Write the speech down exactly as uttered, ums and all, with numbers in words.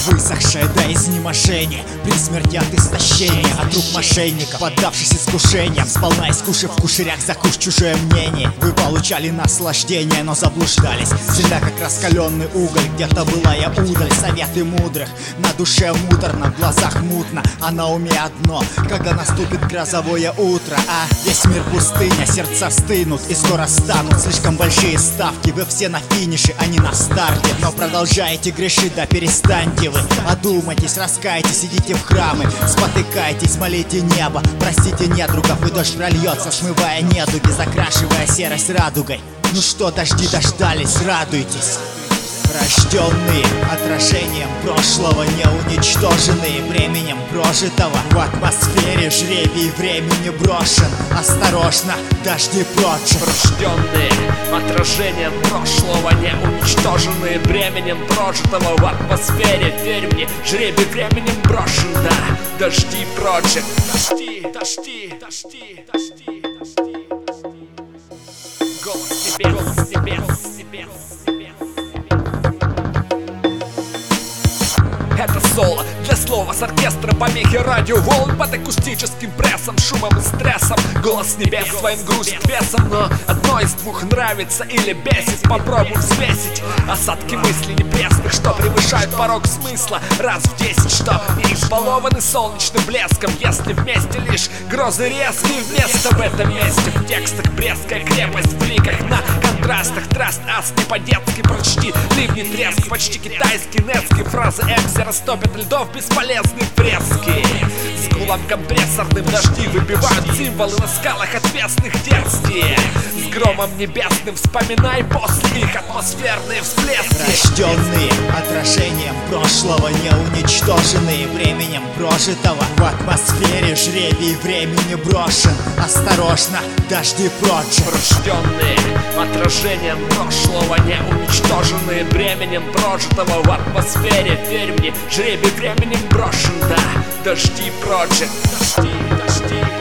высохшая до изнеможения, при смерти от истощения, от рук мошенников, поддавшись искушениям, сполна искушив в кушерях за куш чужое мнение. Вы получали наслаждение, но заблуждались, всегда как раскаленный уголь. Где-то была я удаль, советы мудрых, на душе муторно, в глазах мутно, а на уме одно: когда наступит грозовое утро, а весь мир пустыня, сердца стынут и скоро станут слишком большие ставки. Вы все на финише, а не на старте, но продолжаете грешить, да перестаньте вы. Одумайтесь, раскайтесь, идите в храмы, спотыкайтесь, молите небо, простите недругов, и дождь прольется, смывая недуги, закрашивая серость радугой. Ну что, дожди дождались, радуйтесь. Рожденные отражением прошлого, не уничтоженные временем прожитого. В атмосфере жребий времени брошен, осторожно, дожди прочь. Рожденные отражением прошлого, не уничтоженные временем прожитого. В атмосфере, верь мне, жребий временем брошен, да, дожди прочь. Дожди, дожди, дожди, дожди, дожди. Голос небес, голос небес, небес. Это соло для слова с оркестром, помехи радиоволн под акустическим прессом, шумом и стрессом. Голос небес своим грузит весом, но одно из двух нравится или бесит. Попробуй взвесить осадки мыслей непресных, что превышают порог смысла раз в десять, что не избалованы солнечным блеском. Если вместе лишь грозы резкие, вместо в этом месте в текстах брестская крепость, в ликах на контрастах траст ас не по-детски прочти. Ливни треск, почти китайский, нетские фразы Экси растопят льдов бесполезные фрески. С гулом компрессорным дожди выбивают символы на скалах отвесных дерзкие. С громом небесным вспоминай после их атмосферные всплески. Рожденные отражением прошлого, не уничтоженные временем прожитого. В атмосфере жребий времени брошен, осторожно, дожди прочь. Рожденные отражением прошлого, не уничтоженные временем прожитого. В атмосфере, верь мне, жребий временем брошен, да, дожди прочь. Дожди, дожди.